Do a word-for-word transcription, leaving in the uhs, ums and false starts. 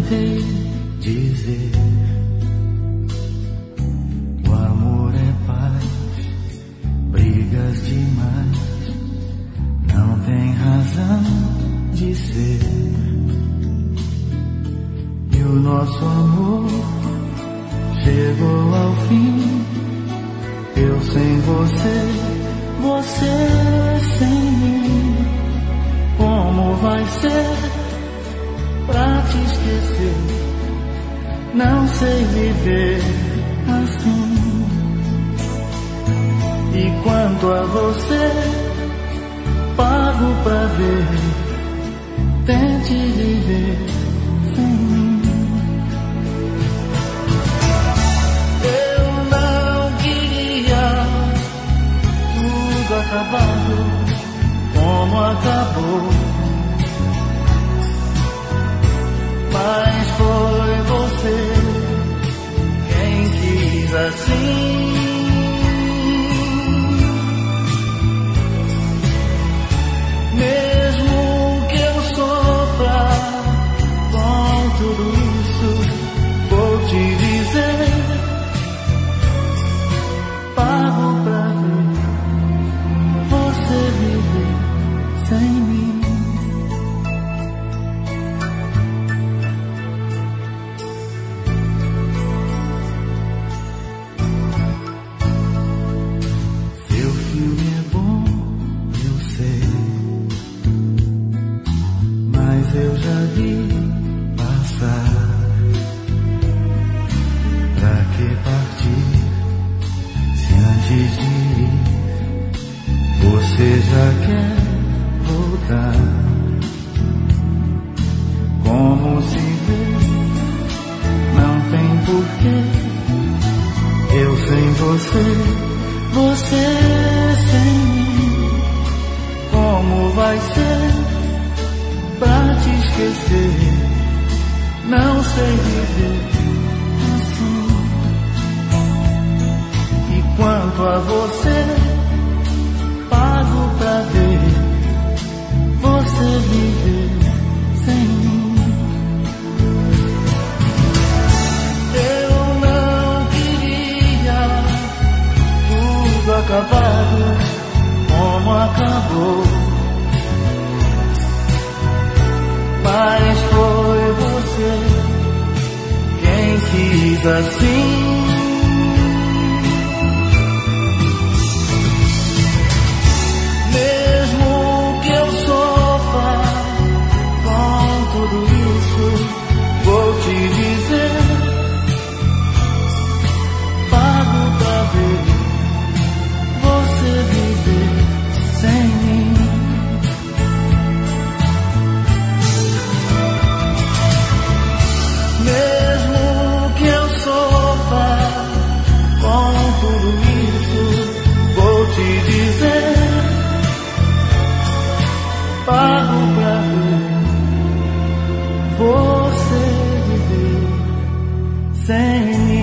tentei dizer, o amor é paz, brigas demais, não tem razão de ser. E o nosso amor chegou ao fim, eu sem você, você sem mim. Como vai ser pra te esquecer? Não sei viver assim. E quanto a você, pago pra ver, tente viver sem mim. Eu não queria tudo acabado como acabou, mas foi você quem quis assim. Mesmo que eu sofra com tudo isso, vou te dizer, pago pra ver você viver sem mim. Seu filme é bom, eu sei, mas eu já vi passar. Pra que partir se antes de ir você já quer voltar? Como se vê, não tem porquê. Eu sem você, você sem mim. Como vai ser pra te esquecer? Não sei viver assim. E quanto a você, pago pra ver você viver sem mim. Eu não queria tudo acabado como acabou, mas foi você quem quis assim. Mesmo que eu sofra com tudo isso, vou te dizer, pago pra ver você viver sem mim. Mesmo que eu sofra com tudo isso, vou te dizer, pago pra ver você viver sem mim.